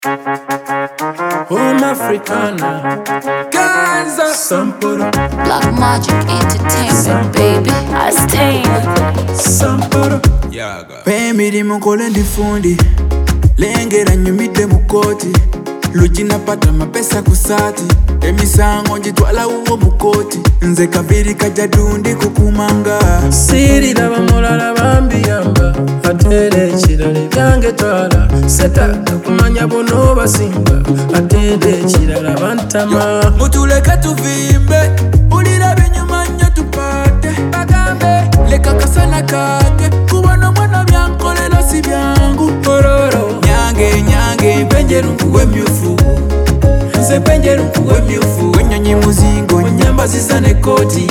Home Africana, Gaza, Samporo, Black Magic Entertainment, baby. Astain, Samporo, Yaga. Pemirimu nkole ndifundi, lengera nyumide mukoti, luji napata mapesa kusati, emisango njitwala uwo mukoti, nze kabiri kajadundi kukumanga. Sirira bamulala bambiyamba, atere ekirala byange twala, setaka kumanya bono basimba, atere ekirala bantama. Mutuleke tuvimbe, ulira binyuma nnyo tupate, bagambe leka kasana kake, kubona mwana byankolera si byangu. Ororo nyange mpenjeru nkuwe myufu, nze mpenjeru nkuwe myufu, wenyonyi muzingo nyamba zizane koti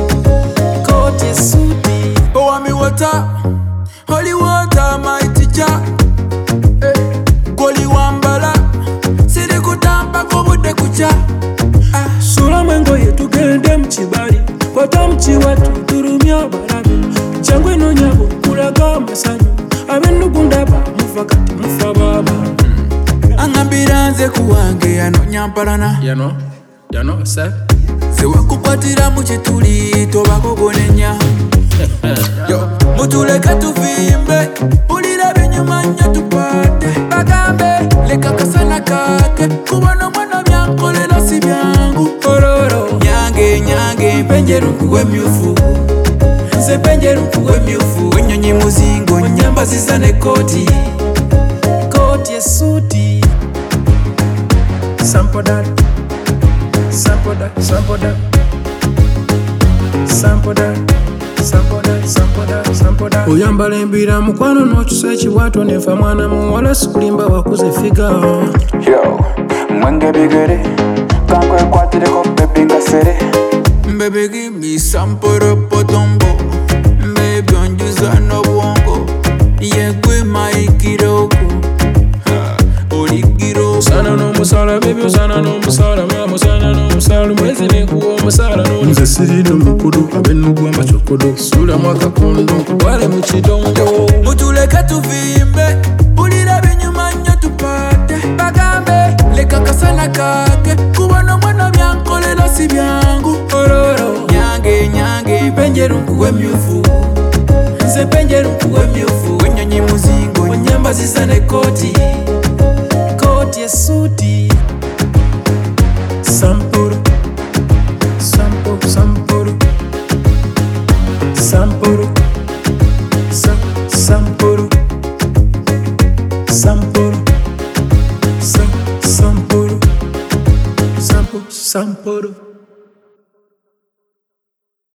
suti. Owami water, holy water my teacher, goli wambala siri kutampa kobude kucha. Sula mwengo yetu gende mchibali, kwata mchi watu turumya barabi, changwe no nyabo kulaga masanyu, abenugundaba mufakati mufababa. Angambira nze kuwange yano nyampalana, yano se sewakukwatira muchituli tobakogonenya. Mutuleke tuvimbe, ulira binyuma nnyo tupate, bagambe leka kasana kake, kubona mwana byankolera si byangu. Ororo nyange mpenjeru nkuwe myufu, nze mpenjeru nkuwe myufu, wenyonyi muzingo nyamba zizane koti suti. Sampoda, sampoda, sampoda, sampoda, sampoda, sampoda, sampoda. Oyambala embira mukwano n'otusa ekiwato nefa mwana muwala sikulimba wakuze figa. Yo, mwenge bigere, kankwe kwatireko baby ngasere. Baby give me some potombo, baby onjuza no bongo, yekwe maikiroko, oligiro. Sana no musala baby, osana no musala mama, osana no musala mwezi nekuwa musala no. Nze sirido mukudu abenugwa machokodo, sula mwaka kondo wale muchidongo. Mutuleke tuvimbe, ulira binyuma nnyo tupate, bagambe leka kasana kake, kubona mwana byankolera si byangu. Ororo nyange mpenjeru nkuwe myufu, nze mpenjeru nkuwe myufu, wenyonyi muzingo nyamba zizane koti suti. Samporo, samporo, samporo, samporo, samporo, samporo, samporo, samporo.